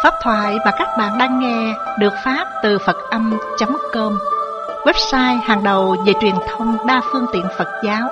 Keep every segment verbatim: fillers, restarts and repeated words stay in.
Pháp thoại mà các bạn đang nghe được phát từ Phật Âm chấm com, website hàng đầu về truyền thông đa phương tiện Phật giáo.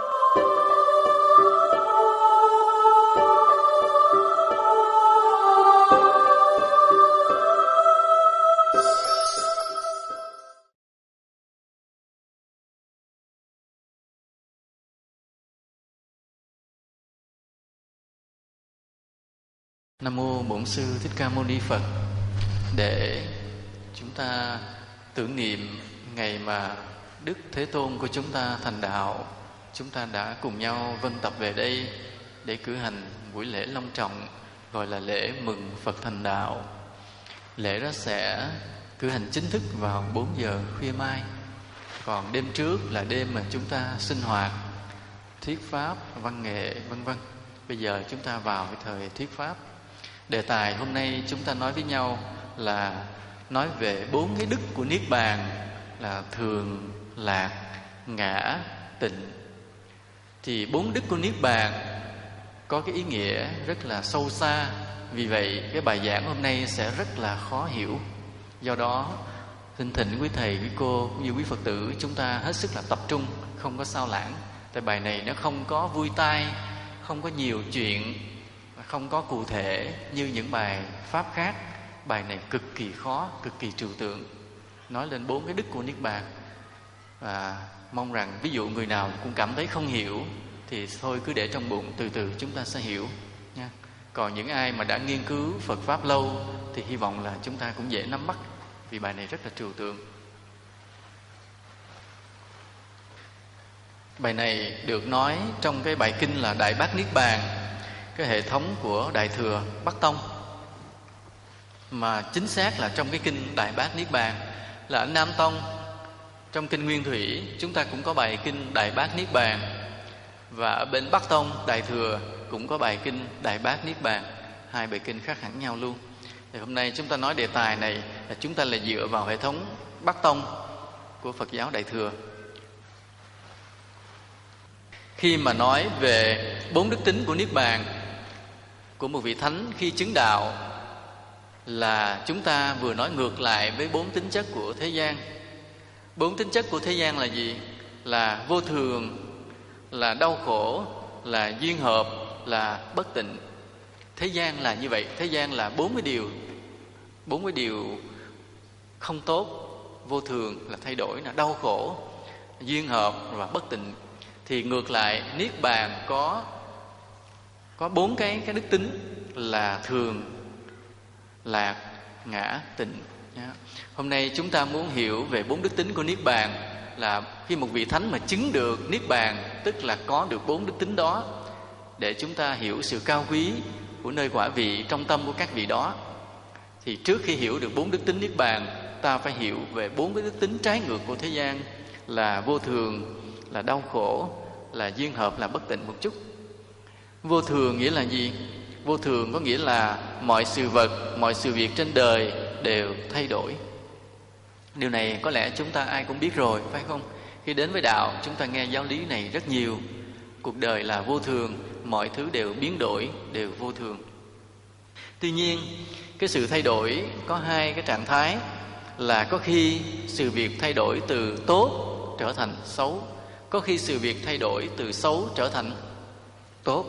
Nam mô Bổn Sư Thích Ca Mâu Ni Phật. Để chúng ta tưởng niệm ngày mà Đức Thế Tôn của chúng ta thành đạo, chúng ta đã cùng nhau vân tập về đây để cử hành buổi lễ long trọng gọi là lễ mừng Phật thành đạo. Lễ đó sẽ cử hành chính thức vào bốn giờ khuya mai. Còn đêm trước là đêm mà chúng ta sinh hoạt, thuyết pháp, văn nghệ vân vân. Bây giờ chúng ta vào cái thời thuyết pháp. Đề tài hôm nay chúng ta nói với nhau là nói về bốn cái đức của Niết Bàn là thường, lạc, ngã, tịnh. Thì bốn đức của Niết Bàn có cái ý nghĩa rất là sâu xa. Vì vậy cái bài giảng hôm nay sẽ rất là khó hiểu. Do đó xin thỉnh quý thầy, quý cô cũng như quý Phật tử chúng ta hết sức là tập trung, không có sao lãng. Tại bài này nó không có vui tai, không có nhiều chuyện, không có cụ thể như những bài pháp khác. Bài này cực kỳ khó, cực kỳ trừu tượng, nói lên bốn cái đức của Niết Bàn. Và mong rằng ví dụ người nào cũng cảm thấy không hiểu thì thôi cứ để trong bụng, từ từ chúng ta sẽ hiểu nha. Còn những ai mà đã nghiên cứu Phật Pháp lâu thì hy vọng là chúng ta cũng dễ nắm bắt, vì bài này rất là trừu tượng. Bài này được nói trong cái bài kinh là Đại Bát Niết Bàn, cái hệ thống của Đại Thừa Bắc Tông. Mà chính xác là trong cái kinh Đại Bát Niết Bàn là ở Nam Tông, trong kinh Nguyên Thủy chúng ta cũng có bài kinh Đại Bát Niết Bàn. Và ở bên Bắc Tông Đại Thừa cũng có bài kinh Đại Bát Niết Bàn. Hai bài kinh khác hẳn nhau luôn. Thì hôm nay chúng ta nói đề tài này là chúng ta là dựa vào hệ thống Bắc Tông của Phật giáo Đại Thừa. Khi mà nói về bốn đức tính của Niết Bàn của một vị thánh khi chứng đạo, là chúng ta vừa nói ngược lại với bốn tính chất của thế gian. Bốn tính chất của thế gian là gì? Là vô thường, là đau khổ, là duyên hợp, là bất tịnh. Thế gian là như vậy. Thế gian là bốn cái điều, bốn cái điều không tốt. Vô thường là thay đổi, là đau khổ, duyên hợp và bất tịnh. Thì ngược lại Niết Bàn có có bốn cái cái đức tính là thường, lạc, ngã, tịnh. Hôm nay chúng ta muốn hiểu về bốn đức tính của Niết Bàn là khi một vị thánh mà chứng được Niết Bàn, tức là có được bốn đức tính đó, để chúng ta hiểu sự cao quý của nơi quả vị trong tâm của các vị đó. Thì trước khi hiểu được bốn đức tính Niết Bàn, ta phải hiểu về bốn cái đức tính trái ngược của thế gian là vô thường, là đau khổ, là duyên hợp, là bất tịnh một chút. Vô thường nghĩa là gì? Vô thường có nghĩa là mọi sự vật, mọi sự việc trên đời đều thay đổi. Điều này có lẽ chúng ta ai cũng biết rồi, phải không? Khi đến với đạo, chúng ta nghe giáo lý này rất nhiều. Cuộc đời là vô thường, mọi thứ đều biến đổi, đều vô thường. Tuy nhiên, cái sự thay đổi có hai cái trạng thái, là có khi sự việc thay đổi từ tốt trở thành xấu, có khi sự việc thay đổi từ xấu trở thành tốt.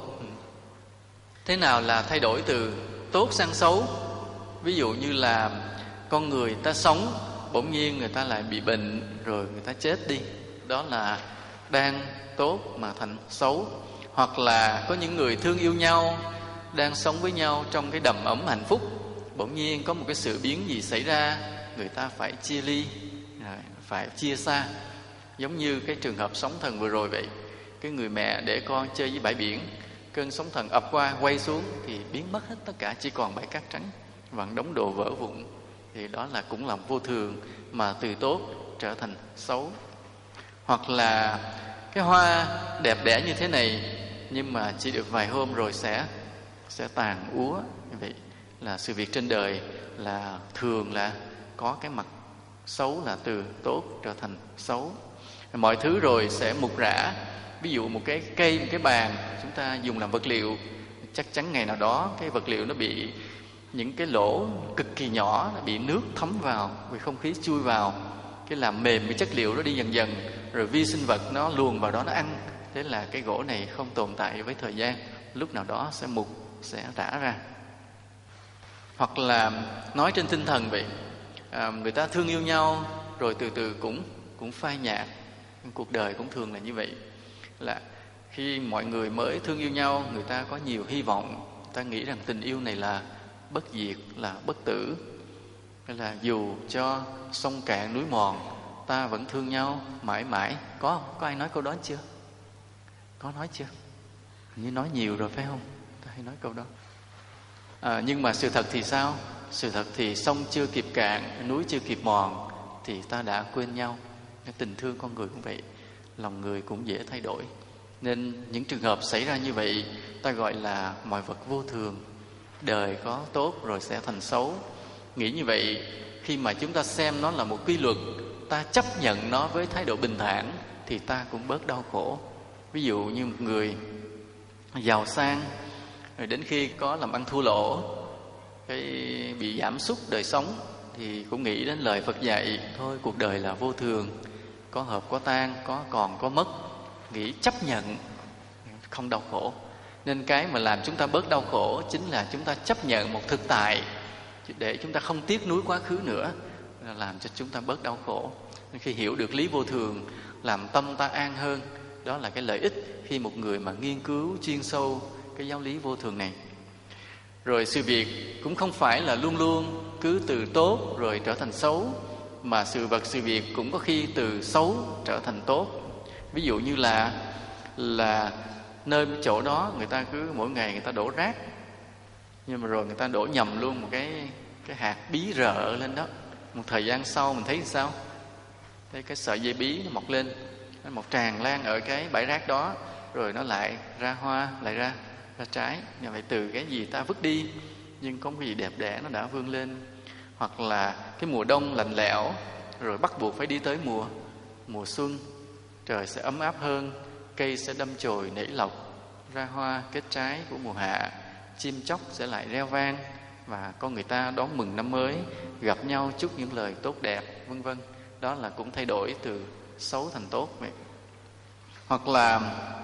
Thế nào là thay đổi từ tốt sang xấu? Ví dụ như là con người ta sống, bỗng nhiên người ta lại bị bệnh, rồi người ta chết đi. Đó là đang tốt mà thành xấu. Hoặc là có những người thương yêu nhau, đang sống với nhau trong cái đầm ấm hạnh phúc, bỗng nhiên có một cái sự biến gì xảy ra, người ta phải chia ly, phải chia xa. Giống như cái trường hợp sóng thần vừa rồi vậy. Cái người mẹ để con chơi với bãi biển, cơn sóng thần ập qua, quay xuống thì biến mất hết tất cả, chỉ còn bãi cát trắng và đống đồ vỡ vụn. Thì đó là cũng là vô thường mà từ tốt trở thành xấu. Hoặc là cái hoa đẹp đẽ như thế này, nhưng mà chỉ được vài hôm rồi sẽ sẽ tàn úa. Như vậy là sự việc trên đời là thường là có cái mặt xấu, là từ tốt trở thành xấu. Mọi thứ rồi sẽ mục rã. Ví dụ một cái cây, một cái bàn chúng ta dùng làm vật liệu, chắc chắn ngày nào đó cái vật liệu nó bị những cái lỗ cực kỳ nhỏ bị nước thấm vào, vì không khí chui vào, cái làm mềm cái chất liệu đó đi dần dần, rồi vi sinh vật nó luồn vào đó nó ăn. Thế là cái gỗ này không tồn tại với thời gian, lúc nào đó sẽ mục, sẽ rã ra. Hoặc là nói trên tinh thần vậy, à, người ta thương yêu nhau rồi từ từ cũng cũng phai nhạt. Cuộc đời cũng thường là như vậy, là khi mọi người mới thương yêu nhau, người ta có nhiều hy vọng, người ta nghĩ rằng tình yêu này là bất diệt, là bất tử, hay là dù cho sông cạn núi mòn, ta vẫn thương nhau mãi mãi. Có không? Có ai nói câu đó chưa? Có nói chưa? Hình như nói nhiều rồi phải không? Ta hay nói câu đó. À, nhưng mà sự thật thì sao? Sự thật thì sông chưa kịp cạn, núi chưa kịp mòn thì ta đã quên nhau. Cái tình thương con người cũng vậy, lòng người cũng dễ thay đổi. Nên những trường hợp xảy ra như vậy ta gọi là mọi vật vô thường. Đời có tốt rồi sẽ thành xấu. Nghĩ như vậy, khi mà chúng ta xem nó là một quy luật, ta chấp nhận nó với thái độ bình thản thì ta cũng bớt đau khổ. Ví dụ như một người giàu sang, rồi đến khi có làm ăn thua lỗ, cái bị giảm sút đời sống, thì cũng nghĩ đến lời Phật dạy, thôi cuộc đời là vô thường, có hợp có tan, có còn có mất, nghĩ chấp nhận, không đau khổ. Nên cái mà làm chúng ta bớt đau khổ chính là chúng ta chấp nhận một thực tại, để chúng ta không tiếc nuối quá khứ nữa, làm cho chúng ta bớt đau khổ. Nên khi hiểu được lý vô thường, làm tâm ta an hơn. Đó là cái lợi ích khi một người mà nghiên cứu chuyên sâu cái giáo lý vô thường này. Rồi sự việc cũng không phải là luôn luôn cứ từ tốt rồi trở thành xấu, mà sự vật sự việc cũng có khi từ xấu trở thành tốt. Ví dụ như là là nơi chỗ đó người ta cứ mỗi ngày người ta đổ rác, nhưng mà rồi người ta đổ nhầm luôn một cái cái hạt bí rợ lên đó. Một thời gian sau mình thấy sao? Thấy cái sợi dây bí nó mọc lên, nó mọc tràn lan ở cái bãi rác đó, rồi nó lại ra hoa, lại ra ra trái. Như vậy từ cái gì ta vứt đi, nhưng có cái gì đẹp đẽ nó đã vươn lên. Hoặc là cái mùa đông lạnh lẽo, rồi bắt buộc phải đi tới mùa mùa xuân, trời sẽ ấm áp hơn, cây sẽ đâm chồi nảy lộc, ra hoa kết trái của mùa hạ, chim chóc sẽ lại reo vang, và con người ta đón mừng năm mới, gặp nhau chúc những lời tốt đẹp, vân vân. Đó là cũng thay đổi từ xấu thành tốt vậy. Hoặc là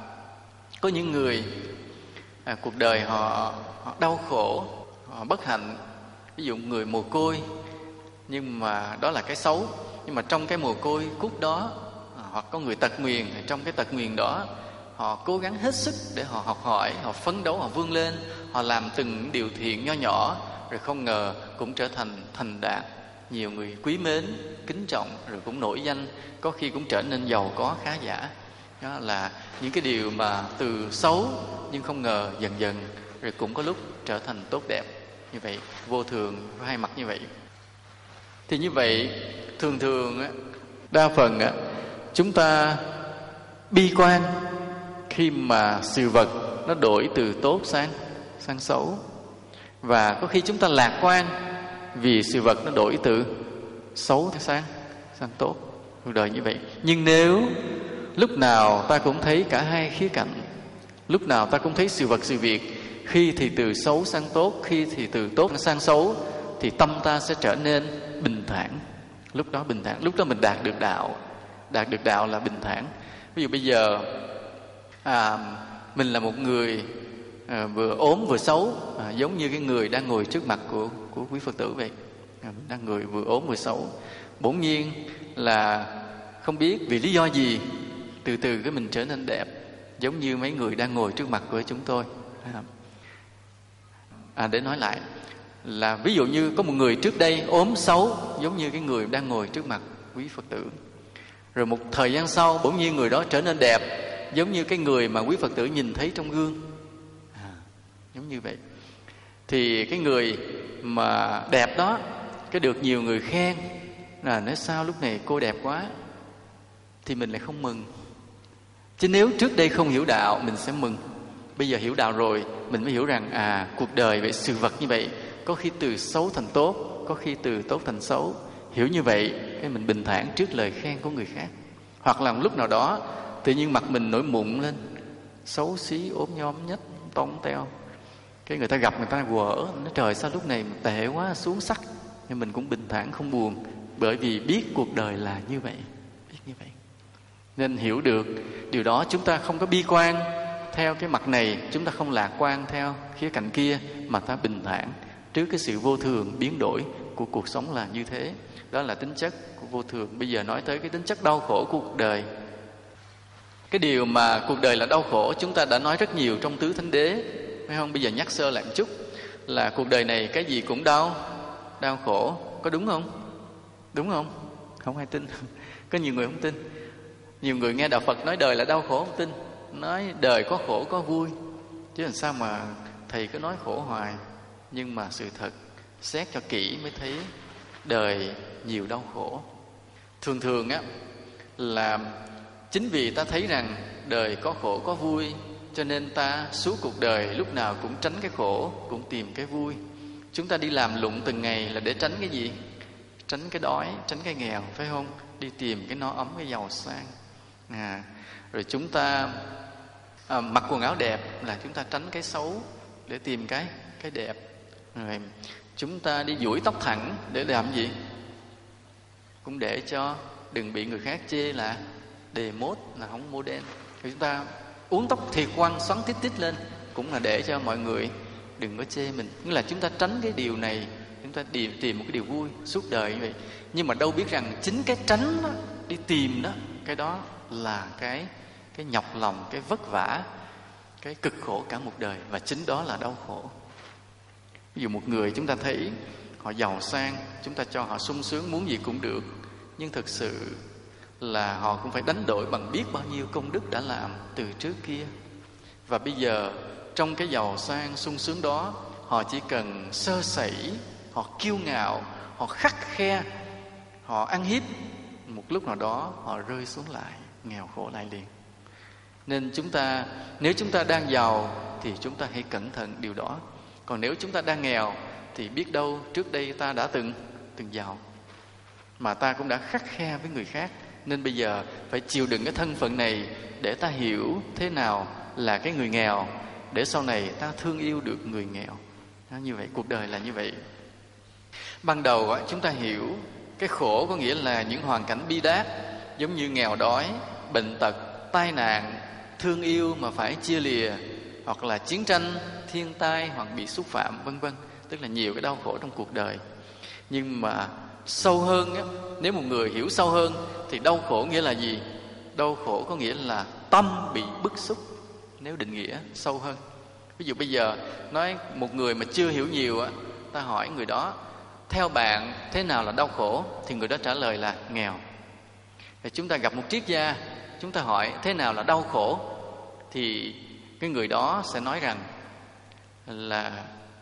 có những người à, cuộc đời họ, họ đau khổ, họ bất hạnh. Ví dụ người mồ côi, nhưng mà đó là cái xấu. Nhưng mà trong cái mồ côi cút đó, hoặc có người tật nguyền, trong cái tật nguyền đó họ cố gắng hết sức để họ học hỏi, họ phấn đấu, họ vươn lên, họ làm từng điều thiện nho nhỏ, rồi không ngờ cũng trở thành thành đạt, nhiều người quý mến, kính trọng, rồi cũng nổi danh, có khi cũng trở nên giàu có khá giả. Đó là những cái điều mà từ xấu nhưng không ngờ dần dần rồi cũng có lúc trở thành tốt đẹp. Như vậy vô thường có hai mặt như vậy. Thì như vậy thường thường đa phần chúng ta bi quan khi mà sự vật nó đổi từ tốt sang sang xấu, và có khi chúng ta lạc quan vì sự vật nó đổi từ xấu sang sang tốt. Cuộc đời như vậy. Nhưng nếu lúc nào ta cũng thấy cả hai khía cạnh, lúc nào ta cũng thấy sự vật sự việc, khi thì từ xấu sang tốt, khi thì từ tốt sang xấu, thì tâm ta sẽ trở nên bình thản. Lúc đó bình thản, lúc đó mình đạt được đạo. Đạt được đạo là bình thản. Ví dụ bây giờ à, mình là một người à, vừa ốm vừa xấu, à, giống như cái người đang ngồi trước mặt của, của quý Phật tử vậy. À, mình đang người vừa ốm vừa xấu. Bỗng nhiên là không biết vì lý do gì, từ từ cái mình trở nên đẹp, giống như mấy người đang ngồi trước mặt của chúng tôi. À, để nói lại là ví dụ như có một người trước đây ốm xấu, giống như cái người đang ngồi trước mặt quý Phật tử. Rồi một thời gian sau bỗng nhiên người đó trở nên đẹp, giống như cái người mà quý Phật tử nhìn thấy trong gương. À, giống như vậy. Thì cái người mà đẹp đó, cái được nhiều người khen, là nói sao lúc này cô đẹp quá, thì mình lại không mừng. Chứ nếu trước đây không hiểu đạo mình sẽ mừng. Bây giờ hiểu đạo rồi mình mới hiểu rằng à, cuộc đời vậy, sự vật như vậy, có khi từ xấu thành tốt, có khi từ tốt thành xấu. Hiểu như vậy cái mình bình thản trước lời khen của người khác. Hoặc là lúc nào đó tự nhiên mặt mình nổi mụn lên, xấu xí, ốm nhom nhách, tông teo, Cái người ta gặp người ta quở, nói trời sao lúc này tệ quá, xuống sắc. Nhưng mình cũng bình thản không buồn, bởi vì biết cuộc đời là như vậy, biết như vậy. Nên hiểu được điều đó, chúng ta không có bi quan theo cái mặt này, chúng ta không lạc quan theo khía cạnh kia, mà ta bình thản trước cái sự vô thường biến đổi của cuộc sống là như thế. Đó là tính chất của vô thường. Bây giờ nói tới cái tính chất đau khổ của cuộc đời. Cái điều mà cuộc đời là đau khổ chúng ta đã nói rất nhiều trong Tứ Thánh Đế, phải không? Bây giờ nhắc sơ lại một chút, là cuộc đời này cái gì cũng đau, đau khổ, có đúng không? Đúng không? Không ai tin. Có nhiều người không tin. Nhiều người nghe Đạo Phật nói đời là đau khổ không tin, nói đời có khổ có vui, chứ làm sao mà thầy cứ nói khổ hoài. Nhưng mà sự thật xét cho kỹ mới thấy đời nhiều đau khổ. Thường thường á là chính vì ta thấy rằng đời có khổ có vui, cho nên ta suốt cuộc đời lúc nào cũng tránh cái khổ, cũng tìm cái vui. Chúng ta đi làm lụng từng ngày là để tránh cái gì? Tránh cái đói, tránh cái nghèo, phải không? Đi tìm cái no ấm, cái giàu sang. À, rồi chúng ta à, mặc quần áo đẹp là chúng ta tránh cái xấu để tìm cái cái đẹp. Rồi chúng ta đi duỗi tóc thẳng để làm gì? Cũng để cho đừng bị người khác chê là đề mốt, là không modern. Rồi chúng ta uống tóc thiệt quăng, xoắn tít tít lên, cũng là để cho mọi người đừng có chê mình. Nghĩa là chúng ta tránh cái điều này, chúng ta tìm, tìm một cái điều vui suốt đời như vậy. Nhưng mà đâu biết rằng chính cái tránh đó, đi tìm đó, cái đó là cái cái nhọc lòng, cái vất vả, cái cực khổ cả một đời. Và chính đó là đau khổ. Ví dụ một người chúng ta thấy họ giàu sang, chúng ta cho họ sung sướng, muốn gì cũng được. Nhưng thực sự là họ cũng phải đánh đổi bằng biết bao nhiêu công đức đã làm từ trước kia. Và bây giờ trong cái giàu sang sung sướng đó, họ chỉ cần sơ sẩy, họ kiêu ngạo, họ khắt khe, họ ăn hiếp, một lúc nào đó họ rơi xuống lại, nghèo khổ lại liền. Nên chúng ta, nếu chúng ta đang giàu thì chúng ta hãy cẩn thận điều đó. Còn nếu chúng ta đang nghèo thì biết đâu trước đây ta đã từng từng giàu, mà ta cũng đã khắt khe với người khác. Nên bây giờ phải chịu đựng cái thân phận này để ta hiểu thế nào là cái người nghèo, để sau này ta thương yêu được người nghèo. Đó, như vậy, cuộc đời là như vậy. Ban đầu chúng ta hiểu cái khổ có nghĩa là những hoàn cảnh bi đát, giống như nghèo đói, bệnh tật, tai nạn, thương yêu mà phải chia lìa, hoặc là chiến tranh, thiên tai, hoặc bị xúc phạm, vân vân. Tức là nhiều cái đau khổ trong cuộc đời. Nhưng mà sâu hơn á, nếu một người hiểu sâu hơn thì đau khổ nghĩa là gì? Đau khổ có nghĩa là tâm bị bức xúc, nếu định nghĩa sâu hơn. Ví dụ bây giờ nói một người mà chưa hiểu nhiều á, ta hỏi người đó theo bạn thế nào là đau khổ, thì người đó trả lời là nghèo. Thì chúng ta gặp một triết gia, chúng ta hỏi thế nào là đau khổ, thì cái người đó sẽ nói rằng là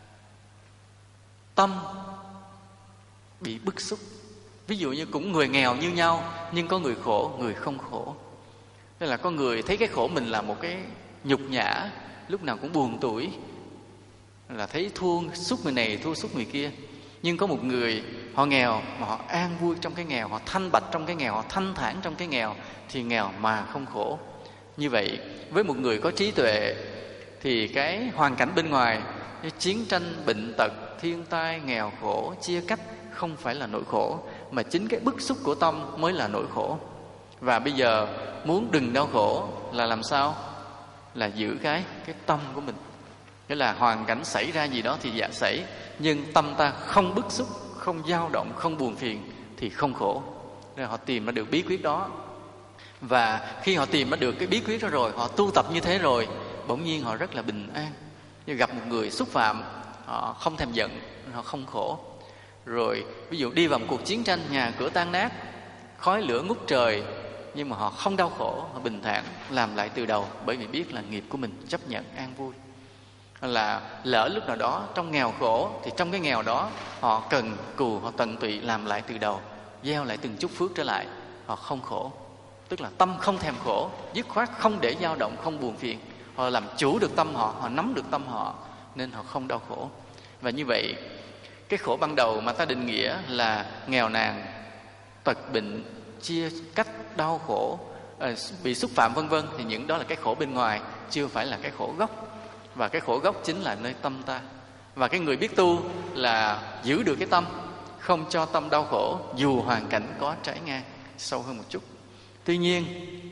tâm bị bức xúc. Ví dụ như cũng người nghèo như nhau, nhưng có người khổ, người không khổ. Tức là có người thấy cái khổ mình là một cái nhục nhã, lúc nào cũng buồn tủi, là thấy thua xúc người này, thua xúc người kia. Nhưng có một người họ nghèo mà họ an vui trong cái nghèo, họ thanh bạch trong cái nghèo, họ thanh thản trong cái nghèo, thì nghèo mà không khổ. Như vậy với một người có trí tuệ thì cái hoàn cảnh bên ngoài như chiến tranh, bệnh tật, thiên tai, nghèo khổ, chia cách không phải là nỗi khổ, mà chính cái bức xúc của tâm mới là nỗi khổ. Và bây giờ muốn đừng đau khổ là làm sao? Là giữ cái cái tâm của mình. Nghĩa là hoàn cảnh xảy ra gì đó thì dạ xảy, nhưng tâm ta không bức xúc, không dao động, không buồn phiền thì không khổ. Nên họ tìm ra được bí quyết đó. Và khi họ tìm ra được cái bí quyết đó rồi, họ tu tập như thế rồi, bỗng nhiên họ rất là bình an. Như gặp một người xúc phạm, họ không thèm giận, họ không khổ. Rồi ví dụ đi vào một cuộc chiến tranh, nhà cửa tan nát, khói lửa ngút trời, nhưng mà họ không đau khổ, họ bình thản làm lại từ đầu, bởi vì biết là nghiệp của mình, chấp nhận an vui. Là lỡ lúc nào đó trong nghèo khổ thì trong cái nghèo đó họ cần cù, họ tận tụy làm lại từ đầu, gieo lại từng chút phước trở lại, họ không khổ. Tức là tâm không thèm khổ, dứt khoát không để dao động, không buồn phiền. Họ làm chủ được tâm họ, họ nắm được tâm họ, nên họ không đau khổ. Và như vậy cái khổ ban đầu mà ta định nghĩa là nghèo nàn, tật bệnh, chia cách, đau khổ, bị xúc phạm vân vân, thì những đó là cái khổ bên ngoài, chưa phải là cái khổ gốc. Và cái khổ gốc chính là nơi tâm ta. Và cái người biết tu là giữ được cái tâm, không cho tâm đau khổ dù hoàn cảnh có trái ngang. Sâu hơn một chút. Tuy nhiên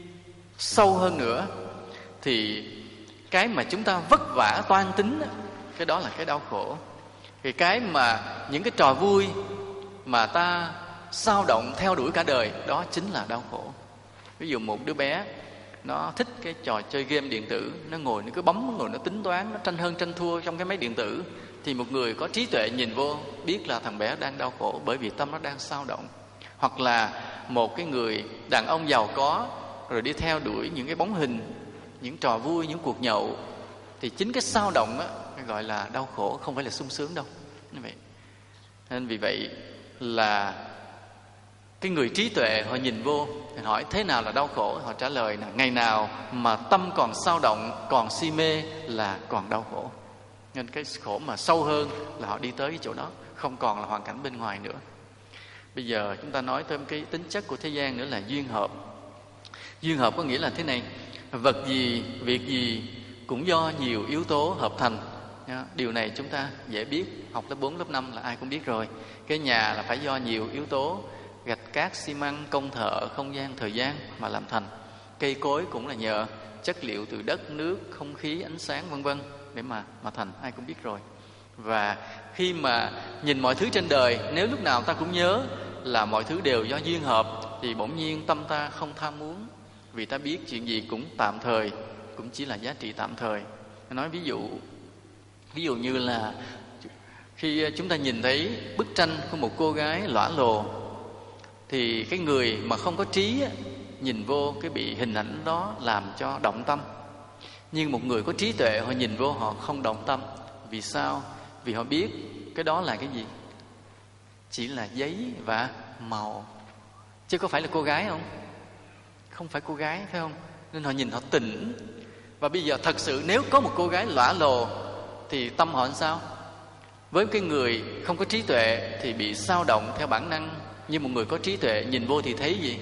sâu hơn nữa thì cái mà chúng ta vất vả toan tính, cái đó là cái đau khổ. Thì cái mà những cái trò vui mà ta sao động theo đuổi cả đời, đó chính là đau khổ. Ví dụ một đứa bé nó thích cái trò chơi game điện tử, nó ngồi nó cứ bấm, nó ngồi nó tính toán, nó tranh hơn tranh thua trong cái máy điện tử, thì một người có trí tuệ nhìn vô biết là thằng bé đang đau khổ, bởi vì tâm nó đang sao động. Hoặc là một cái người đàn ông giàu có rồi đi theo đuổi những cái bóng hình, những trò vui, những cuộc nhậu, thì chính cái sao động á gọi là đau khổ, không phải là sung sướng đâu. Như vậy nên vì vậy là cái người trí tuệ họ nhìn vô, hỏi thế nào là đau khổ, họ trả lời là ngày nào mà tâm còn sao động, còn si mê là còn đau khổ. Nên cái khổ mà sâu hơn là họ đi tới cái chỗ đó, không còn là hoàn cảnh bên ngoài nữa. Bây giờ chúng ta nói thêm cái tính chất của thế gian nữa là duyên hợp. Duyên hợp có nghĩa là thế này: vật gì, việc gì cũng do nhiều yếu tố hợp thành. Điều này chúng ta dễ biết, học lớp bốn, lớp năm là ai cũng biết rồi. Cái nhà là phải do nhiều yếu tố: gạch, cát, xi măng, công thợ, không gian, thời gian mà làm thành. Cây cối cũng là nhờ chất liệu từ đất, nước, không khí, ánh sáng vân vân để mà mà thành, ai cũng biết rồi. Và khi mà nhìn mọi thứ trên đời, nếu lúc nào ta cũng nhớ là mọi thứ đều do duyên hợp, thì bỗng nhiên tâm ta không tham muốn, vì ta biết chuyện gì cũng tạm thời, cũng chỉ là giá trị tạm thời. Nói ví dụ ví dụ như là khi chúng ta nhìn thấy bức tranh của một cô gái lõa lồ, thì cái người mà không có trí nhìn vô cái bị hình ảnh đó làm cho động tâm. Nhưng một người có trí tuệ họ nhìn vô họ không động tâm. Vì sao? Vì họ biết cái đó là cái gì? Chỉ là giấy và màu, chứ có phải là cô gái không? Không phải cô gái, phải không? Nên họ nhìn họ tỉnh. Và bây giờ thật sự nếu có một cô gái lõa lồ thì tâm họ làm sao? Với cái người không có trí tuệ thì bị sao động theo bản năng. Nhưng một người có trí tuệ nhìn vô thì thấy gì?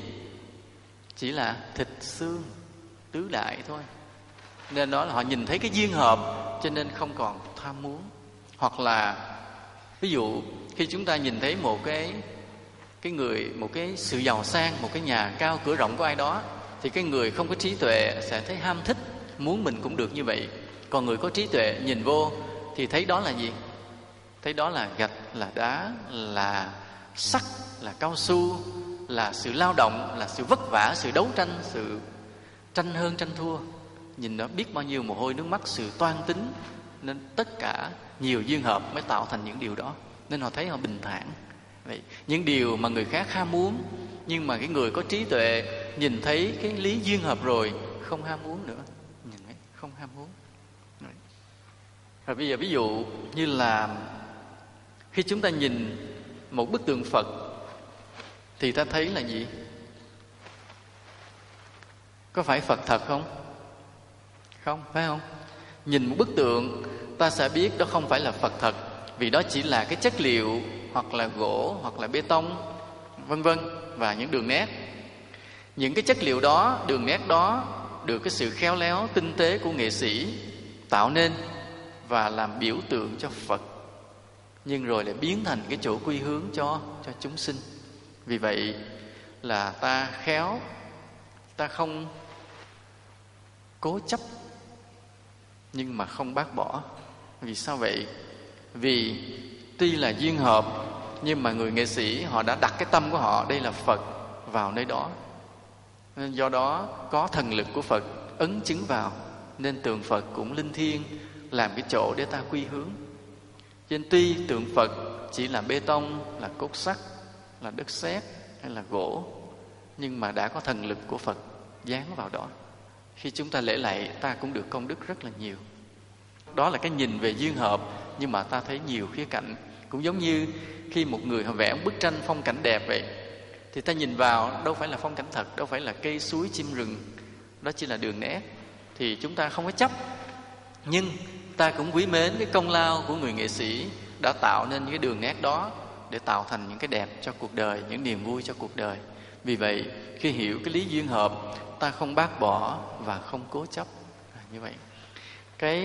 Chỉ là thịt xương tứ đại thôi. Nên đó là họ nhìn thấy cái duyên hợp, cho nên không còn tham muốn. Hoặc là ví dụ khi chúng ta nhìn thấy một cái cái người, một cái sự giàu sang, một cái nhà cao cửa rộng của ai đó, thì cái người không có trí tuệ sẽ thấy ham thích, muốn mình cũng được như vậy. Còn người có trí tuệ nhìn vô thì thấy đó là gì? Thấy đó là gạch, là đá, là sắt, là cao su, là sự lao động, là sự vất vả, sự đấu tranh, sự tranh hơn tranh thua. Nhìn đó biết bao nhiêu mồ hôi nước mắt, sự toan tính. Nên tất cả nhiều duyên hợp mới tạo thành những điều đó. Nên họ thấy họ bình thản. Vậy, những điều mà người khác ham muốn, nhưng mà cái người có trí tuệ nhìn thấy cái lý duyên hợp rồi, không ham muốn nữa. Nhìn thấy, không ham muốn. Rồi. Rồi bây giờ ví dụ như là khi chúng ta nhìn một bức tượng Phật thì ta thấy là gì? Có phải Phật thật không? Không, phải không? Nhìn một bức tượng ta sẽ biết đó không phải là Phật thật, vì đó chỉ là cái chất liệu, hoặc là gỗ, hoặc là bê tông, vân vân, và những đường nét. Những cái chất liệu đó, đường nét đó được cái sự khéo léo, tinh tế của nghệ sĩ tạo nên và làm biểu tượng cho Phật, nhưng rồi lại biến thành cái chỗ quy hướng cho cho chúng sinh. Vì vậy là ta khéo, ta không cố chấp nhưng mà không bác bỏ. Vì sao vậy? Vì tuy là duyên hợp, nhưng mà người nghệ sĩ họ đã đặt cái tâm của họ, đây là Phật, vào nơi đó. Nên do đó có thần lực của Phật ấn chứng vào, nên tượng Phật cũng linh thiêng, làm cái chỗ để ta quy hướng. Cho nên tuy tượng Phật chỉ là bê tông, là cốt sắt, là đất sét hay là gỗ, nhưng mà đã có thần lực của Phật dán vào đó. Khi chúng ta lễ lạy, ta cũng được công đức rất là nhiều. Đó là cái nhìn về duyên hợp, nhưng mà ta thấy nhiều khía cạnh. Cũng giống như khi một người họ vẽ một bức tranh phong cảnh đẹp vậy, thì ta nhìn vào đâu phải là phong cảnh thật, đâu phải là cây suối chim rừng, đó chỉ là đường nét. Thì chúng ta không có chấp, nhưng ta cũng quý mến cái công lao của người nghệ sĩ đã tạo nên những cái đường nét đó để tạo thành những cái đẹp cho cuộc đời, những niềm vui cho cuộc đời. Vì vậy khi hiểu cái lý duyên hợp, ta không bác bỏ và không cố chấp. À, như vậy cái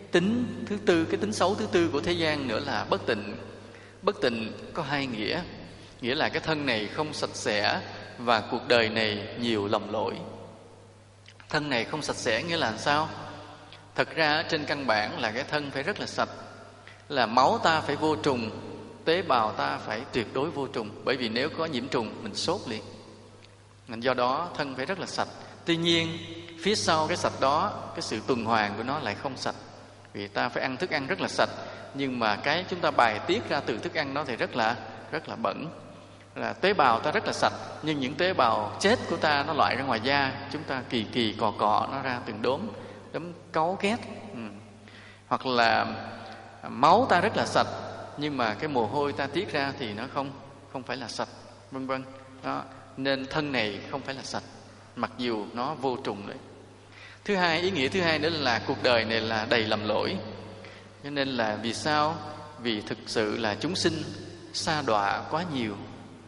tính thứ tư, cái tính xấu thứ tư của thế gian nữa là bất tịnh. Bất tịnh có hai nghĩa. Nghĩa là cái thân này không sạch sẽ và cuộc đời này nhiều lầm lỗi. Thân này không sạch sẽ nghĩa là sao? Thật ra trên căn bản là cái thân phải rất là sạch. Là máu ta phải vô trùng, tế bào ta phải tuyệt đối vô trùng. Bởi vì nếu có nhiễm trùng mình sốt liền. Do đó thân phải rất là sạch. Tuy nhiên phía sau cái sạch đó, cái sự tuần hoàn của nó lại không sạch. Vì ta phải ăn thức ăn rất là sạch, nhưng mà cái chúng ta bài tiết ra từ thức ăn đó thì rất là rất là bẩn. Là tế bào ta rất là sạch, nhưng những tế bào chết của ta nó loại ra ngoài da, chúng ta kỳ kỳ cò cọ nó ra từng đốm, đốm cáu ghét. Ừ. Hoặc là máu ta rất là sạch, nhưng mà cái mồ hôi ta tiết ra thì nó không không phải là sạch, vân vân. Đó, nên thân này không phải là sạch, mặc dù nó vô trùng đấy. Thứ hai, ý nghĩa thứ hai nữa là cuộc đời này là đầy lầm lỗi. Cho nên là vì sao? Vì thực sự là chúng sinh sa đọa quá nhiều.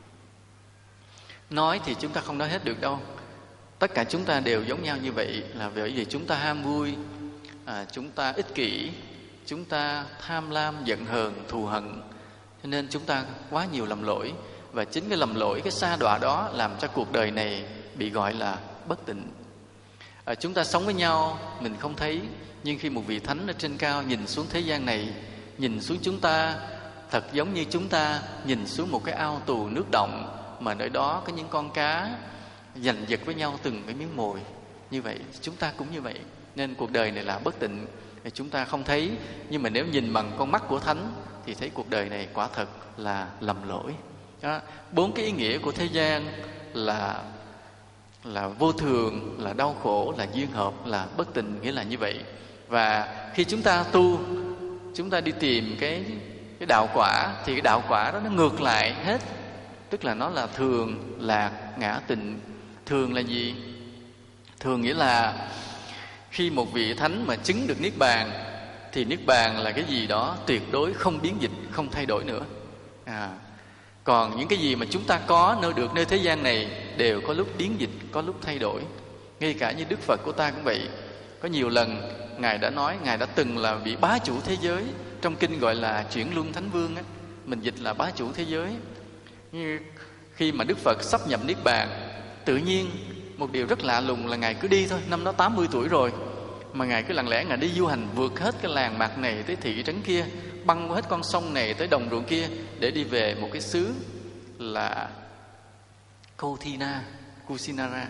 Nói thì chúng ta không nói hết được đâu. Tất cả chúng ta đều giống nhau như vậy, là bởi vì chúng ta ham vui, à, chúng ta ích kỷ, chúng ta tham lam, giận hờn, thù hận. Cho nên chúng ta quá nhiều lầm lỗi. Và chính cái lầm lỗi, cái sa đọa đó làm cho cuộc đời này bị gọi là bất tịnh. À, chúng ta sống với nhau mình không thấy, nhưng khi một vị thánh ở trên cao nhìn xuống thế gian này, nhìn xuống chúng ta, thật giống như chúng ta nhìn xuống một cái ao tù nước động, mà nơi đó có những con cá giành giật với nhau từng cái miếng mồi. Như vậy chúng ta cũng như vậy. Nên cuộc đời này là bất tịnh, chúng ta không thấy. Nhưng mà nếu nhìn bằng con mắt của thánh thì thấy cuộc đời này quả thật là lầm lỗi. Đó. Bốn cái ý nghĩa của thế gian là là vô thường, là đau khổ, là duyên hợp, là bất tịnh, nghĩa là như vậy. Và khi chúng ta tu, chúng ta đi tìm cái cái đạo quả, thì cái đạo quả đó nó ngược lại hết. Tức là nó là thường, lạc, ngã, tịnh. Thường là gì? Thường nghĩa là khi một vị thánh mà chứng được niết bàn, thì niết bàn là cái gì đó tuyệt đối không biến dịch, không thay đổi nữa. À, còn những cái gì mà chúng ta có nơi được nơi thế gian này đều có lúc biến dịch, có lúc thay đổi. Ngay cả như Đức Phật của ta cũng vậy. Có nhiều lần Ngài đã nói, Ngài đã từng là vị bá chủ thế giới. Trong kinh gọi là Chuyển Luân Thánh Vương á, mình dịch là bá chủ thế giới. Như khi mà Đức Phật sắp nhập niết bàn, tự nhiên một điều rất lạ lùng là Ngài cứ đi thôi. Năm đó tám mươi tuổi rồi mà Ngài cứ lặng lẽ Ngài đi du hành, vượt hết cái làng mạc này tới thị trấn kia, băng qua hết con sông này tới đồng ruộng kia, để đi về một cái xứ là Kauthina, Kusinara.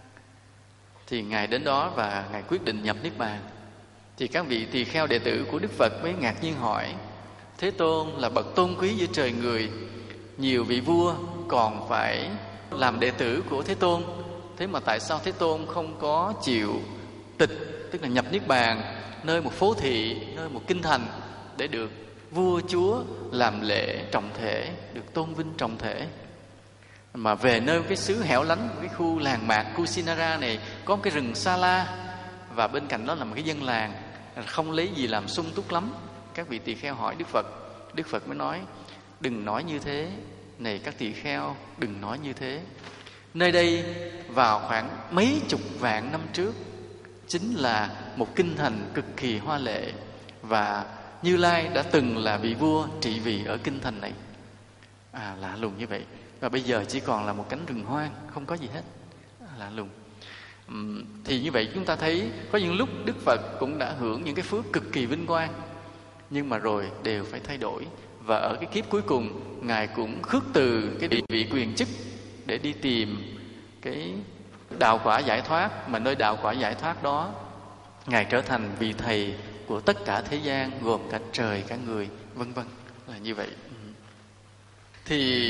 Thì Ngài đến đó và Ngài quyết định nhập niết bàn. Thì các vị tỳ kheo đệ tử của Đức Phật mới ngạc nhiên hỏi: Thế Tôn là bậc tôn quý giữa trời người, nhiều vị vua còn phải làm đệ tử của Thế Tôn, thế mà tại sao Thế Tôn không có chịu tịch, tức là nhập niết bàn nơi một phố thị, nơi một kinh thành, để được vua chúa làm lễ trọng thể, được tôn vinh trọng thể, mà về nơi cái xứ hẻo lánh, cái khu làng mạc Kusinara này có một cái rừng sa la, và bên cạnh đó là một cái dân làng, không lấy gì làm sung túc lắm. Các vị tỳ kheo hỏi Đức Phật, Đức Phật mới nói: đừng nói như thế, này các tỳ kheo, đừng nói như thế. Nơi đây vào khoảng mấy chục vạn năm trước chính là một kinh thành cực kỳ hoa lệ, và Như Lai đã từng là vị vua trị vì ở kinh thành này. À, lạ lùng như vậy. Và bây giờ chỉ còn là một cánh rừng hoang, không có gì hết. À, lạ lùng. uhm, Thì như vậy chúng ta thấy có những lúc Đức Phật cũng đã hưởng những cái phước cực kỳ vinh quang, nhưng mà rồi đều phải thay đổi. Và ở cái kiếp cuối cùng, Ngài cũng khước từ cái địa vị quyền chức để đi tìm cái đạo quả giải thoát. Mà nơi đạo quả giải thoát đó, Ngài trở thành vị thầy của tất cả thế gian, gồm cả trời, cả người, vân vân, là như vậy. Thì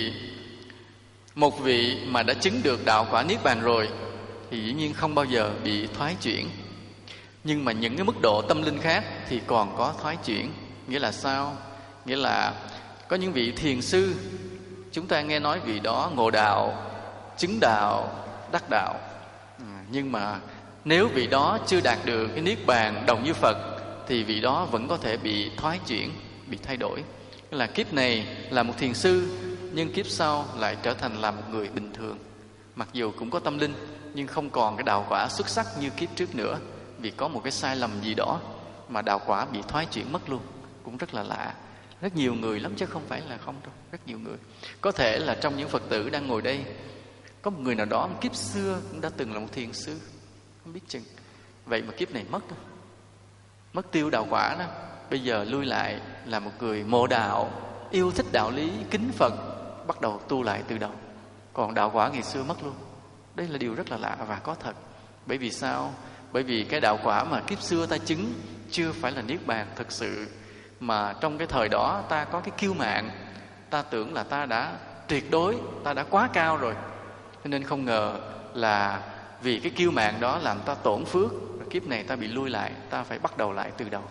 một vị mà đã chứng được đạo quả niết bàn rồi thì dĩ nhiên không bao giờ bị thoái chuyển. Nhưng mà những cái mức độ tâm linh khác thì còn có thoái chuyển. Nghĩa là sao? Nghĩa là có những vị thiền sư, chúng ta nghe nói vị đó ngộ đạo, chứng đạo, đắc đạo. Nhưng mà nếu vị đó chưa đạt được cái niết bàn đồng như Phật thì vị đó vẫn có thể bị thoái chuyển, bị thay đổi. Tức là kiếp này là một thiền sư, nhưng kiếp sau lại trở thành là một người bình thường. Mặc dù cũng có tâm linh, nhưng không còn cái đạo quả xuất sắc như kiếp trước nữa, vì có một cái sai lầm gì đó. mà đạo quả bị thoái chuyển mất luôn, cũng rất là lạ. Rất nhiều người lắm chứ không phải là không đâu, rất nhiều người. Có thể là trong những Phật tử đang ngồi đây, có một người nào đó kiếp xưa cũng đã từng là một thiền sư, không biết chừng. Vậy mà kiếp này mất rồi, mất tiêu đạo quả đó. Bây giờ lui lại là một người mộ đạo, yêu thích đạo lý, kính Phật, bắt đầu tu lại từ đầu. Còn đạo quả ngày xưa mất luôn. Đây là điều rất là lạ và có thật. Bởi vì sao? Bởi vì cái đạo quả mà kiếp xưa ta chứng chưa phải là niết bàn thực sự, mà trong cái thời đó ta có cái kiêu mạn, ta tưởng là ta đã tuyệt đối, ta đã quá cao rồi, cho nên không ngờ là vì cái kiêu mạn đó làm ta tổn phước, rồi kiếp này ta bị lui lại, ta phải bắt đầu lại từ đầu.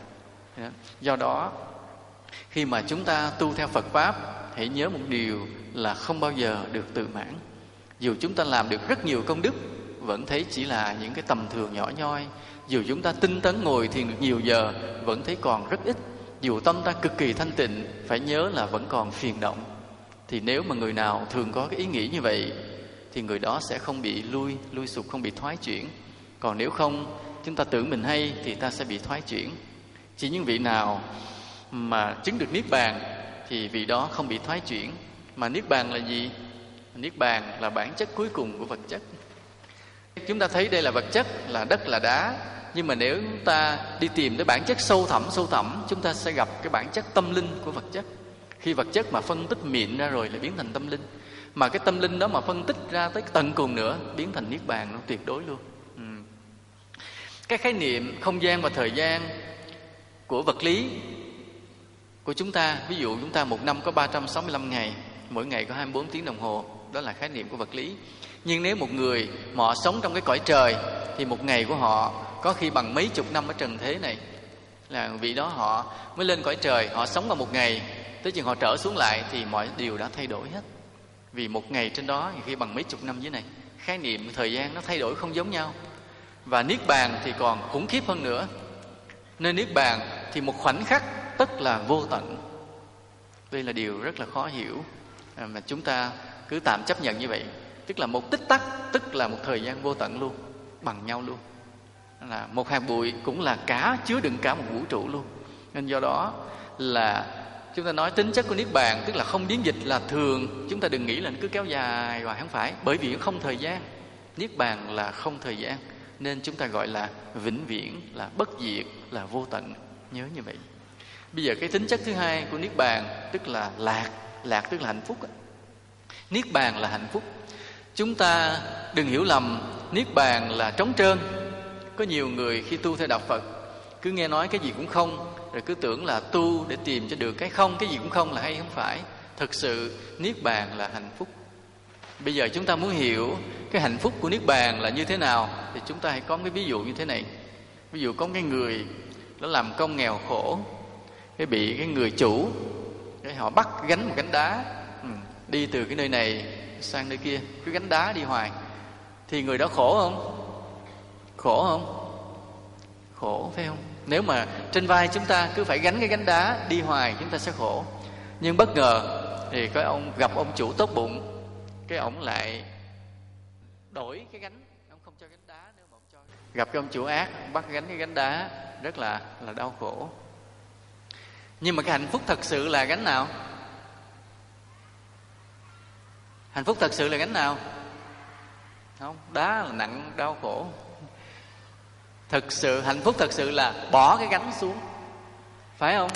Do đó khi mà chúng ta tu theo Phật Pháp, hãy nhớ một điều là không bao giờ được tự mãn. Dù chúng ta làm được rất nhiều công đức, vẫn thấy chỉ là những cái tầm thường nhỏ nhoi. Dù chúng ta tinh tấn ngồi thiền được nhiều giờ, vẫn thấy còn rất ít. Dù tâm ta cực kỳ thanh tịnh, phải nhớ là vẫn còn phiền động. Thì nếu mà người nào thường có cái ý nghĩ như vậy, thì người đó sẽ không bị lui, lui sụp, không bị thoái chuyển. Còn nếu không, chúng ta tưởng mình hay thì ta sẽ bị thoái chuyển. Chỉ những vị nào mà chứng được Niết Bàn thì vị đó không bị thoái chuyển. Mà Niết Bàn là gì? Niết Bàn là bản chất cuối cùng của vật chất. Chúng ta thấy đây là vật chất, là đất, là đá. Nhưng mà nếu chúng ta đi tìm tới bản chất sâu thẳm, sâu thẳm, chúng ta sẽ gặp cái bản chất tâm linh của vật chất. Khi vật chất mà phân tích mịn ra rồi là biến thành tâm linh. Mà cái tâm linh đó mà phân tích ra tới tận cùng nữa, biến thành Niết Bàn, nó tuyệt đối luôn. ừ. Cái khái niệm không gian và thời gian của vật lý của chúng ta, ví dụ chúng ta một năm có ba trăm sáu mươi lăm ngày, mỗi ngày có hai mươi bốn tiếng đồng hồ, đó là khái niệm của vật lý. Nhưng nếu một người mà họ sống trong cái cõi trời, thì một ngày của họ có khi bằng mấy chục năm ở trần thế này. Là vị đó họ mới lên cõi trời, họ sống vào một ngày, tới chừng họ trở xuống lại thì mọi điều đã thay đổi hết. Vì một ngày trên đó khi bằng mấy chục năm dưới này, khái niệm thời gian nó thay đổi không giống nhau. Và Niết Bàn thì còn khủng khiếp hơn nữa. Nên Niết Bàn thì một khoảnh khắc tức là vô tận. Đây là điều rất là khó hiểu, mà chúng ta cứ tạm chấp nhận như vậy. Tức là một tích tắc, tức là một thời gian vô tận luôn, bằng nhau luôn. Là một hạt bụi cũng là cả, chứa đựng cả một vũ trụ luôn. Nên do đó là chúng ta nói tính chất của Niết Bàn, tức là không biến dịch là thường. Chúng ta đừng nghĩ là nó cứ kéo dài hoài, không phải. Bởi vì nó không thời gian. Niết Bàn là không thời gian, nên chúng ta gọi là vĩnh viễn, là bất diệt, là vô tận. Nhớ như vậy. Bây giờ cái tính chất thứ hai của Niết Bàn tức là lạc. Lạc tức là hạnh phúc. Niết Bàn là hạnh phúc. Chúng ta đừng hiểu lầm Niết Bàn là trống trơn. Có nhiều người khi tu theo đạo Phật cứ nghe nói cái gì cũng không, rồi cứ tưởng là tu để tìm cho được cái không, cái gì cũng không là hay. Không phải. Thực sự Niết Bàn là hạnh phúc. Bây giờ chúng ta muốn hiểu cái hạnh phúc của Niết Bàn là như thế nào, thì chúng ta hãy có cái ví dụ như thế này. Ví dụ có cái người nó làm công nghèo khổ, cái bị cái người chủ, cái họ bắt gánh một gánh đá, ừ, đi từ cái nơi này sang nơi kia, cứ gánh đá đi hoài. Thì người đó khổ không? Khổ không? Khổ, phải không? Nếu mà trên vai chúng ta cứ phải gánh cái gánh đá đi hoài, chúng ta sẽ khổ. Nhưng bất ngờ thì có ông gặp ông chủ tốt bụng, cái ông lại đổi cái gánh, ông không cho gánh đá nữa mà ông cho. Gặp cái ông chủ ác, ông bắt gánh cái gánh đá, rất là là đau khổ. Nhưng mà cái hạnh phúc thật sự là gánh nào? Hạnh phúc thật sự là gánh nào? Không, đá là nặng đau khổ. Thực sự hạnh phúc thật sự là bỏ cái gánh xuống, phải không?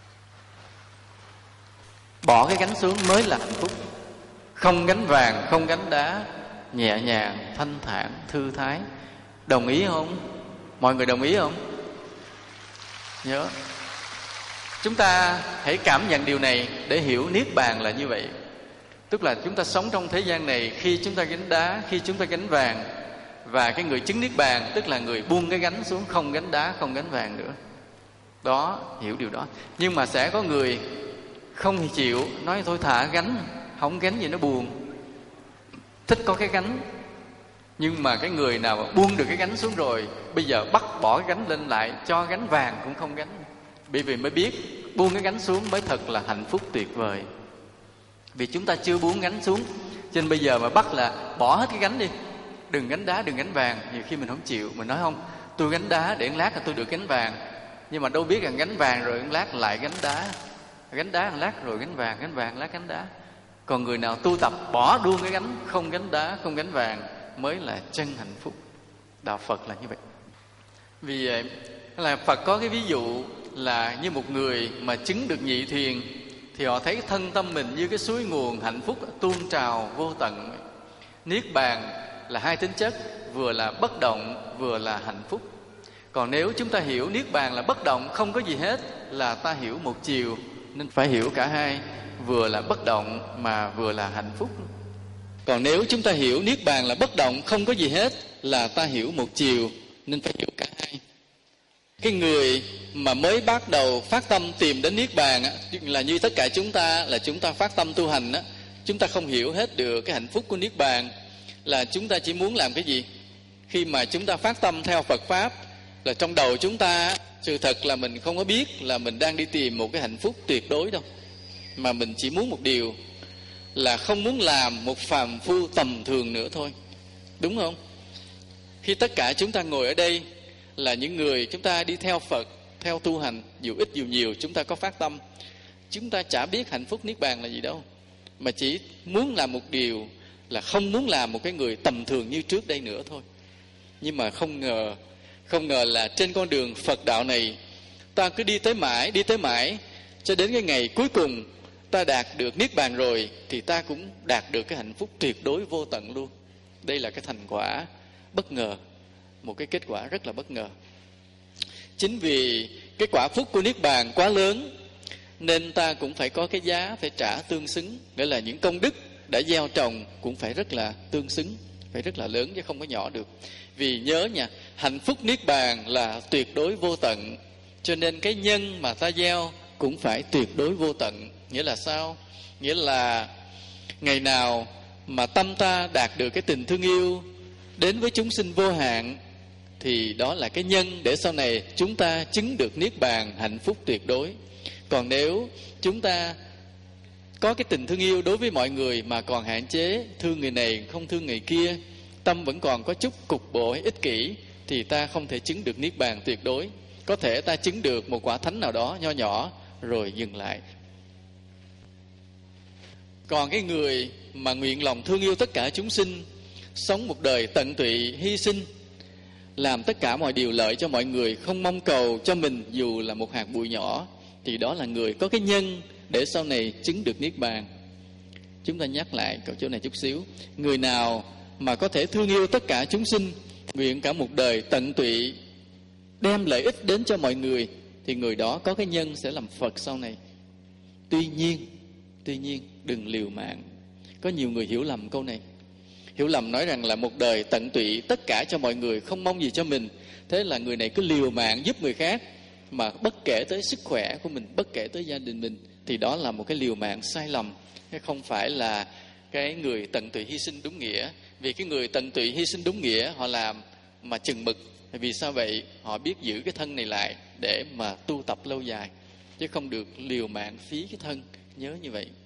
Bỏ cái gánh xuống mới là hạnh phúc. Không gánh vàng, không gánh đá, nhẹ nhàng, thanh thản, thư thái. Đồng ý không? Mọi người đồng ý không? Nhớ, chúng ta hãy cảm nhận điều này để hiểu Niết Bàn là như vậy. Tức là chúng ta sống trong thế gian này, khi chúng ta gánh đá, khi chúng ta gánh vàng. Và cái người chứng Niết Bàn tức là người buông cái gánh xuống, không gánh đá, không gánh vàng nữa. Đó, hiểu điều đó. Nhưng mà sẽ có người không chịu, nói thôi thả gánh, không gánh gì nó buồn, thích có cái gánh. Nhưng mà cái người nào mà buông được cái gánh xuống rồi, bây giờ bắt bỏ cái gánh lên lại, cho gánh vàng cũng không gánh. Bởi vì mới biết buông cái gánh xuống mới thật là hạnh phúc tuyệt vời. Vì chúng ta chưa buông gánh xuống, cho nên bây giờ mà bắt là bỏ hết cái gánh đi, đừng gánh đá, đừng gánh vàng. Nhiều khi mình không chịu, mình nói không, tôi gánh đá để lát là tôi được gánh vàng. nhưng mà đâu biết rằng gánh vàng rồi lát lại gánh đá, gánh đá một lát rồi gánh vàng, gánh vàng lát gánh đá. Còn người nào tu tập bỏ luôn cái gánh, không gánh đá, không gánh vàng mới là chân hạnh phúc. Đạo Phật là như vậy. Vì vậy là Phật có cái ví dụ là như một người mà chứng được nhị thiền, thì họ thấy thân tâm mình như cái suối nguồn hạnh phúc tuôn trào vô tận. Niết bàn là hai tính chất, vừa là bất động, vừa là hạnh phúc. Còn nếu chúng ta hiểu Niết bàn là bất động, không có gì hết, là ta hiểu một chiều. Nên phải hiểu cả hai, vừa là bất động mà vừa là hạnh phúc. Còn nếu chúng ta hiểu Niết bàn là bất động, không có gì hết, là ta hiểu một chiều. Nên phải hiểu cả hai. Cái người mà mới bắt đầu phát tâm tìm đến Niết bàn á, là như tất cả chúng ta, là chúng ta phát tâm tu hành á, chúng ta không hiểu hết được cái hạnh phúc của Niết bàn. Là chúng ta chỉ muốn làm cái gì? Khi mà chúng ta phát tâm theo Phật Pháp, là trong đầu chúng ta, sự thật là mình không có biết là mình đang đi tìm một cái hạnh phúc tuyệt đối đâu. Mà mình chỉ muốn một điều, là không muốn làm một phàm phu tầm thường nữa thôi. Đúng không? Khi tất cả chúng ta ngồi ở đây là những người chúng ta đi theo Phật, theo tu hành, dù ít dù nhiều chúng ta có phát tâm. Chúng ta chả biết hạnh phúc Niết bàn là gì đâu, mà chỉ muốn làm một điều, là không muốn làm một cái người tầm thường như trước đây nữa thôi. Nhưng mà không ngờ, không ngờ là trên con đường Phật đạo này, ta cứ đi tới mãi, đi tới mãi, cho đến cái ngày cuối cùng ta đạt được Niết bàn rồi, thì ta cũng đạt được cái hạnh phúc tuyệt đối vô tận luôn. Đây là cái thành quả bất ngờ, một cái kết quả rất là bất ngờ. Chính vì cái quả phúc của Niết bàn quá lớn, nên ta cũng phải có cái giá phải trả tương xứng. Nghĩa là những công đức đã gieo trồng cũng phải rất là tương xứng, phải rất là lớn chứ không có nhỏ được. Vì nhớ nha, hạnh phúc Niết bàn là tuyệt đối vô tận, cho nên cái nhân mà ta gieo cũng phải tuyệt đối vô tận. Nghĩa là sao? Nghĩa là ngày nào mà tâm ta đạt được cái tình thương yêu đến với chúng sinh vô hạn, thì đó là cái nhân để sau này chúng ta chứng được Niết bàn hạnh phúc tuyệt đối. Còn nếu chúng ta có cái tình thương yêu đối với mọi người mà còn hạn chế, thương người này không thương người kia, tâm vẫn còn có chút cục bộ hay ích kỷ, thì ta không thể chứng được Niết bàn tuyệt đối. Có thể ta chứng được một quả thánh nào đó nho nhỏ rồi dừng lại. Còn cái người mà nguyện lòng thương yêu tất cả chúng sinh, sống một đời tận tụy, hy sinh, làm tất cả mọi điều lợi cho mọi người, không mong cầu cho mình dù là một hạt bụi nhỏ, thì đó là người có cái nhân để sau này chứng được Niết bàn. Chúng ta nhắc lại câu chỗ này chút xíu. Người nào mà có thể thương yêu tất cả chúng sinh, nguyện cả một đời tận tụy, đem lợi ích đến cho mọi người, thì người đó có cái nhân sẽ làm Phật sau này. Tuy nhiên, tuy nhiên đừng liều mạng. Có nhiều người hiểu lầm câu này. Hiểu lầm nói rằng là một đời tận tụy tất cả cho mọi người, không mong gì cho mình. Thế là người này cứ liều mạng giúp người khác, mà bất kể tới sức khỏe của mình, bất kể tới gia đình mình, thì đó là một cái liều mạng sai lầm. Thế không phải là cái người tận tụy hy sinh đúng nghĩa. Vì cái người tận tụy hy sinh đúng nghĩa, họ làm mà chừng mực. Vì sao vậy? Họ biết giữ cái thân này lại để mà tu tập lâu dài, chứ không được liều mạng phí cái thân. Nhớ như vậy.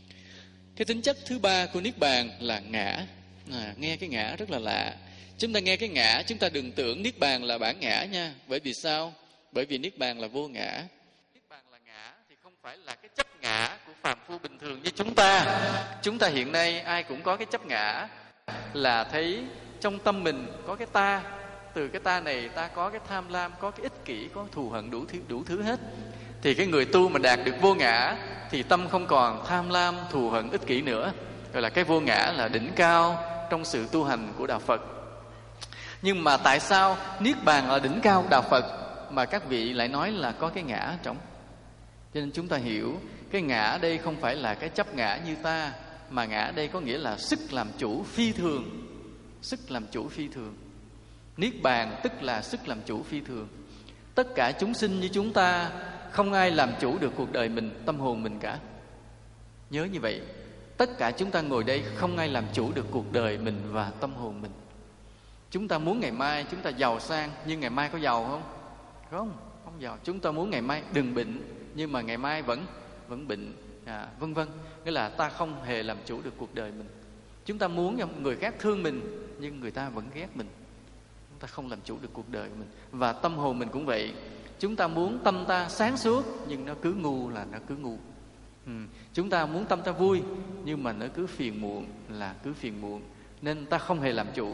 Cái tính chất thứ ba của Niết bàn là ngã. À, nghe cái ngã rất là lạ. Chúng ta nghe cái ngã, chúng ta đừng tưởng Niết bàn là bản ngã nha. Bởi vì sao? Bởi vì Niết bàn là vô ngã. Niết bàn là ngã thì không phải là cái chấp ngã của phàm phu bình thường như chúng ta. Chúng ta hiện nay ai cũng có cái chấp ngã, là thấy trong tâm mình có cái ta. Từ cái ta này ta có cái tham lam, có cái ích kỷ, có thù hận, đủ thứ, đủ thứ hết. Thì cái người tu mà đạt được vô ngã thì tâm không còn tham lam, thù hận, ích kỷ nữa. Gọi là cái vô ngã là đỉnh cao trong sự tu hành của Đạo Phật. Nhưng mà tại sao Niết bàn là đỉnh cao của Đạo Phật mà các vị lại nói là có cái ngã trong? Cho nên chúng ta hiểu cái ngã đây không phải là cái chấp ngã như ta, mà ngã đây có nghĩa là sức làm chủ phi thường. Sức làm chủ phi thường. Niết bàn tức là sức làm chủ phi thường. Tất cả chúng sinh như chúng ta, không ai làm chủ được cuộc đời mình, tâm hồn mình cả. Nhớ như vậy. Tất cả chúng ta ngồi đây không ai làm chủ được cuộc đời mình và tâm hồn mình. Chúng ta muốn ngày mai chúng ta giàu sang, nhưng ngày mai có giàu không? Không, không giàu. Chúng ta muốn ngày mai đừng bệnh, nhưng mà ngày mai vẫn vẫn bệnh, à, vân vân. Nghĩa là ta không hề làm chủ được cuộc đời mình. Chúng ta muốn người khác thương mình, nhưng người ta vẫn ghét mình. Chúng ta không làm chủ được cuộc đời của mình. Và tâm hồn mình cũng vậy. Chúng ta muốn tâm ta sáng suốt, nhưng nó cứ ngu là nó cứ ngu. ừ. Chúng ta muốn tâm ta vui, nhưng mà nó cứ phiền muộn là cứ phiền muộn. Nên ta không hề làm chủ.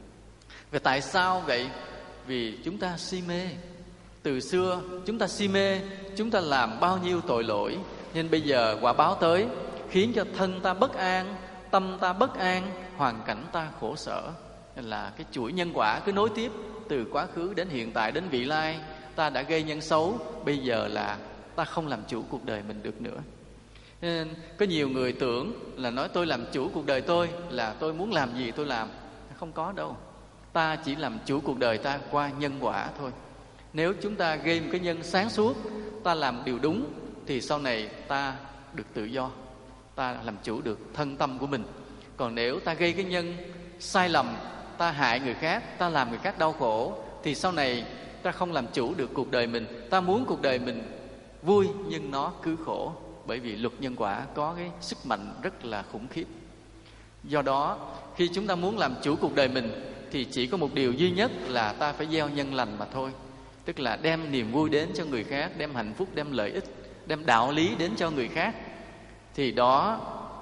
Và tại sao vậy? Vì chúng ta si mê. Từ xưa chúng ta si mê, chúng ta làm bao nhiêu tội lỗi, nên bây giờ quả báo tới, khiến cho thân ta bất an, tâm ta bất an, hoàn cảnh ta khổ sở. Nên là cái chuỗi nhân quả cứ nối tiếp, từ quá khứ đến hiện tại đến vị lai. Ta đã gây nhân xấu, bây giờ là ta không làm chủ cuộc đời mình được nữa. Nên có nhiều người tưởng là nói tôi làm chủ cuộc đời tôi, là tôi muốn làm gì tôi làm. Không có đâu. Ta chỉ làm chủ cuộc đời ta qua nhân quả thôi. Nếu chúng ta gây một cái nhân sáng suốt, ta làm điều đúng, thì sau này ta được tự do, ta làm chủ được thân tâm của mình. Còn nếu ta gây cái nhân sai lầm, ta hại người khác, ta làm người khác đau khổ, thì sau này ta không làm chủ được cuộc đời mình. Ta muốn cuộc đời mình vui, nhưng nó cứ khổ. Bởi vì luật nhân quả có cái sức mạnh rất là khủng khiếp. Do đó, khi chúng ta muốn làm chủ cuộc đời mình, thì chỉ có một điều duy nhất là ta phải gieo nhân lành mà thôi. Tức là đem niềm vui đến cho người khác, đem hạnh phúc, đem lợi ích, đem đạo lý đến cho người khác. Thì đó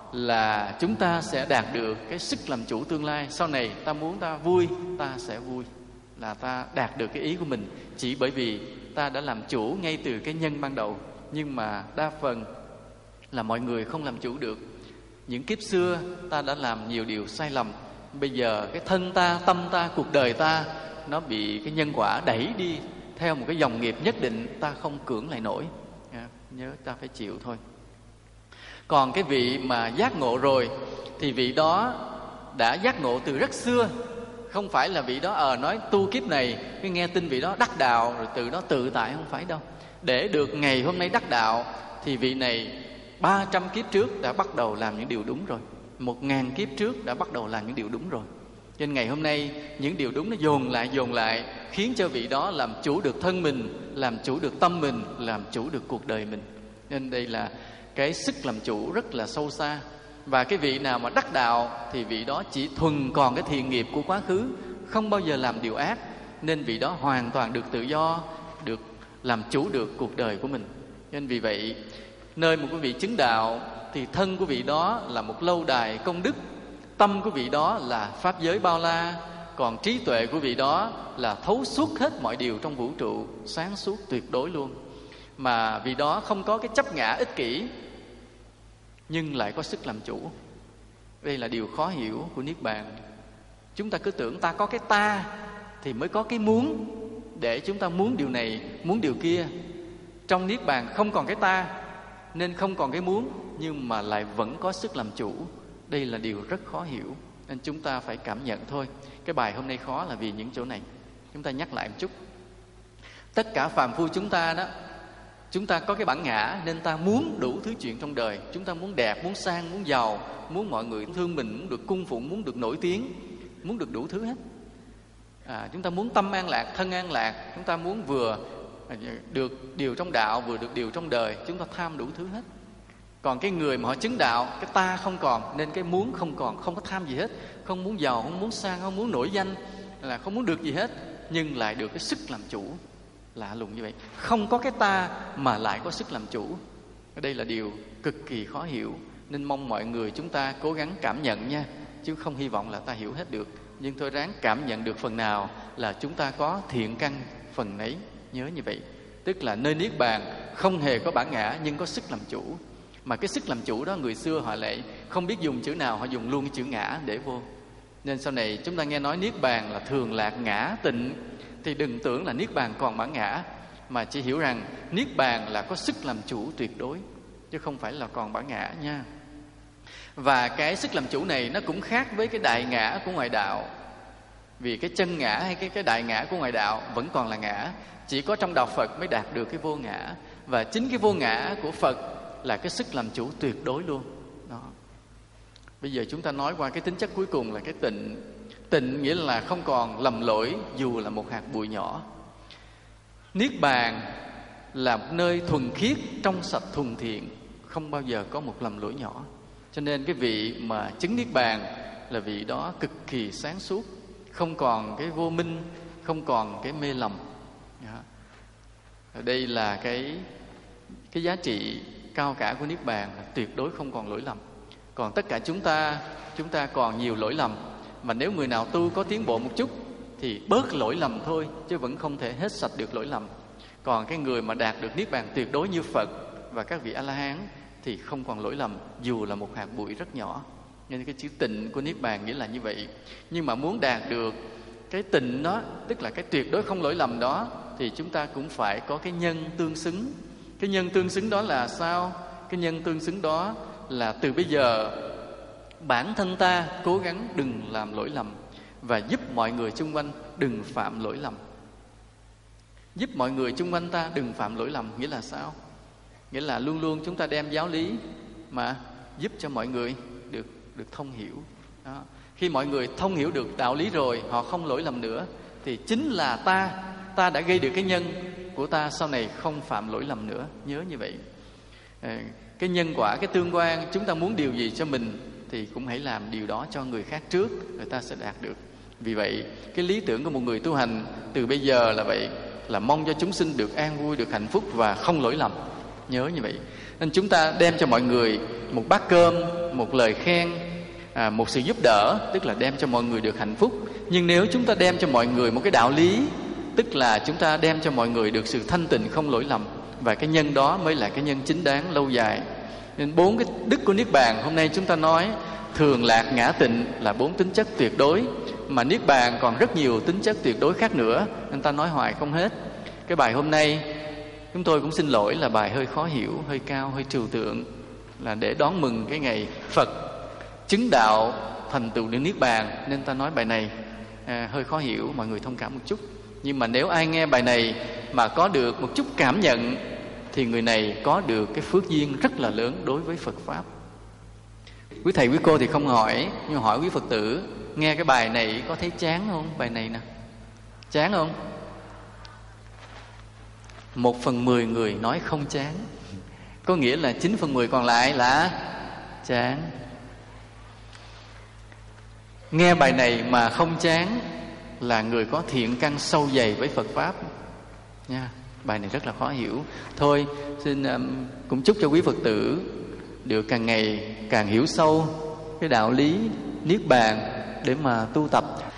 là chúng ta sẽ đạt được cái sức làm chủ tương lai. Sau này ta muốn ta vui, ta sẽ vui, là ta đạt được cái ý của mình, chỉ bởi vì ta đã làm chủ ngay từ cái nhân ban đầu. Nhưng mà đa phần là mọi người không làm chủ được. Những kiếp xưa ta đã làm nhiều điều sai lầm. Bây giờ cái thân ta, tâm ta, cuộc đời ta, nó bị cái nhân quả đẩy đi theo một cái dòng nghiệp nhất định, ta không cưỡng lại nổi. Nhớ ta phải chịu thôi. Còn cái vị mà giác ngộ rồi, thì vị đó đã giác ngộ từ rất xưa. Không phải là vị đó ờ nói tu kiếp này, cái nghe tin vị đó đắc đạo rồi từ đó tự tại, không phải đâu. Để được ngày hôm nay đắc đạo, thì vị này ba trăm kiếp trước đã bắt đầu làm những điều đúng rồi, một ngàn kiếp trước đã bắt đầu làm những điều đúng rồi. Nên ngày hôm nay những điều đúng nó dồn lại dồn lại, khiến cho vị đó làm chủ được thân mình, làm chủ được tâm mình, làm chủ được cuộc đời mình. Nên đây là cái sức làm chủ rất là sâu xa. Và cái vị nào mà đắc đạo, thì vị đó chỉ thuần còn cái thiện nghiệp của quá khứ, không bao giờ làm điều ác. Nên vị đó hoàn toàn được tự do, được làm chủ được cuộc đời của mình. Nên vì vậy, nơi một cái vị chứng đạo, thì thân của vị đó là một lâu đài công đức, tâm của vị đó là pháp giới bao la, còn trí tuệ của vị đó là thấu suốt hết mọi điều trong vũ trụ, sáng suốt tuyệt đối luôn. Mà vị đó không có cái chấp ngã ích kỷ, nhưng lại có sức làm chủ. Đây là điều khó hiểu của Niết Bàn. Chúng ta cứ tưởng ta có cái ta thì mới có cái muốn, để chúng ta muốn điều này, muốn điều kia. Trong Niết Bàn không còn cái ta, nên không còn cái muốn, nhưng mà lại vẫn có sức làm chủ. Đây là điều rất khó hiểu, nên chúng ta phải cảm nhận thôi. Cái bài hôm nay khó là vì những chỗ này. Chúng ta nhắc lại một chút. Tất cả phàm phu chúng ta đó, chúng ta có cái bản ngã, nên ta muốn đủ thứ chuyện trong đời. Chúng ta muốn đẹp, muốn sang, muốn giàu, muốn mọi người thương mình, muốn được cung phụng, muốn được nổi tiếng, muốn được đủ thứ hết. à, Chúng ta muốn tâm an lạc, thân an lạc. Chúng ta muốn vừa được điều trong đạo, vừa được điều trong đời. Chúng ta tham đủ thứ hết. Còn cái người mà họ chứng đạo, cái ta không còn, nên cái muốn không còn, không có tham gì hết. Không muốn giàu, không muốn sang, không muốn nổi danh, là không muốn được gì hết, nhưng lại được cái sức làm chủ. Lạ lùng như vậy. Không có cái ta mà lại có sức làm chủ. Đây là điều cực kỳ khó hiểu. Nên mong mọi người chúng ta cố gắng cảm nhận nha, chứ không hy vọng là ta hiểu hết được. Nhưng thôi ráng cảm nhận được phần nào là chúng ta có thiện căn phần nấy. Nhớ như vậy. Tức là nơi Niết Bàn không hề có bản ngã, nhưng có sức làm chủ. Mà cái sức làm chủ đó người xưa họ lại không biết dùng chữ nào, họ dùng luôn cái chữ ngã để vô. Nên sau này chúng ta nghe nói Niết Bàn là thường lạc ngã tịnh, thì đừng tưởng là Niết Bàn còn bản ngã, mà chỉ hiểu rằng Niết Bàn là có sức làm chủ tuyệt đối, chứ không phải là còn bản ngã nha. Và cái sức làm chủ này nó cũng khác với cái đại ngã của ngoại đạo. Vì cái chân ngã hay cái, cái đại ngã của ngoại đạo vẫn còn là ngã. Chỉ có trong đạo Phật mới đạt được cái vô ngã. Và chính cái vô ngã của Phật là cái sức làm chủ tuyệt đối luôn đó. Bây giờ chúng ta nói qua cái tính chất cuối cùng là cái tịnh. Tịnh nghĩa là không còn lầm lỗi dù là một hạt bụi nhỏ. Niết Bàn là một nơi thuần khiết, trong sạch, thuần thiện, không bao giờ có một lầm lỗi nhỏ. Cho nên cái vị mà chứng Niết Bàn là vị đó cực kỳ sáng suốt, không còn cái vô minh, không còn cái mê lầm. Ở đây là cái cái giá trị cao cả của niết bàn là tuyệt đối không còn lỗi lầm. Còn tất cả chúng ta chúng ta còn nhiều lỗi lầm, mà nếu người nào tu có tiến bộ một chút thì bớt lỗi lầm thôi, chứ vẫn không thể hết sạch được lỗi lầm. Còn cái người mà đạt được niết bàn tuyệt đối như Phật và các vị A-la-hán thì không còn lỗi lầm, dù là một hạt bụi rất nhỏ. Nên cái chữ tịnh của niết bàn nghĩa là như vậy. Nhưng mà muốn đạt được cái tịnh đó, tức là cái tuyệt đối không lỗi lầm đó, thì chúng ta cũng phải có cái nhân tương xứng. Cái nhân tương xứng đó là sao? Cái nhân tương xứng đó là từ bây giờ bản thân ta cố gắng đừng làm lỗi lầm, và giúp mọi người xung quanh đừng phạm lỗi lầm. Giúp mọi người xung quanh ta đừng phạm lỗi lầm nghĩa là sao? Nghĩa là luôn luôn chúng ta đem giáo lý mà giúp cho mọi người được được thông hiểu. Đó. Khi mọi người thông hiểu được đạo lý rồi, họ không lỗi lầm nữa, thì chính là ta ta đã gây được cái nhân của ta sau này không phạm lỗi lầm nữa. Nhớ như vậy. À, cái nhân quả, cái tương quan, chúng ta muốn điều gì cho mình thì cũng hãy làm điều đó cho người khác trước, người ta sẽ đạt được. Vì vậy, cái lý tưởng của một người tu hành từ bây giờ là vậy, là mong cho chúng sinh được an vui, được hạnh phúc và không lỗi lầm. Nhớ như vậy. Nên chúng ta đem cho mọi người một bát cơm, một lời khen, à, một sự giúp đỡ, tức là đem cho mọi người được hạnh phúc. Nhưng nếu chúng ta đem cho mọi người một cái đạo lý, tức là chúng ta đem cho mọi người được sự thanh tịnh không lỗi lầm, và cái nhân đó mới là cái nhân chính đáng lâu dài. Nên bốn cái đức của niết bàn hôm nay chúng ta nói thường lạc ngã tịnh là bốn tính chất tuyệt đối, mà niết bàn còn rất nhiều tính chất tuyệt đối khác nữa, nên ta nói hoài không hết. Cái bài hôm nay chúng tôi cũng xin lỗi là bài hơi khó hiểu, hơi cao, hơi trừu tượng, là để đón mừng cái ngày Phật chứng đạo thành tựu được niết bàn, nên ta nói bài này à, hơi khó hiểu, mọi người thông cảm một chút. Nhưng mà nếu ai nghe bài này mà có được một chút cảm nhận thì người này có được cái phước duyên rất là lớn đối với Phật Pháp. Quý thầy quý cô thì không hỏi, nhưng hỏi quý Phật tử nghe cái bài này có thấy chán không? Bài này nè, chán không? Một phần mười người nói không chán, có nghĩa là chín phần mười còn lại là chán. Nghe bài này mà không chán là người có thiện căn sâu dày với Phật Pháp nha. Bài này rất là khó hiểu. Thôi xin um, cũng chúc cho quý Phật tử được càng ngày càng hiểu sâu cái đạo lý niết bàn để mà tu tập.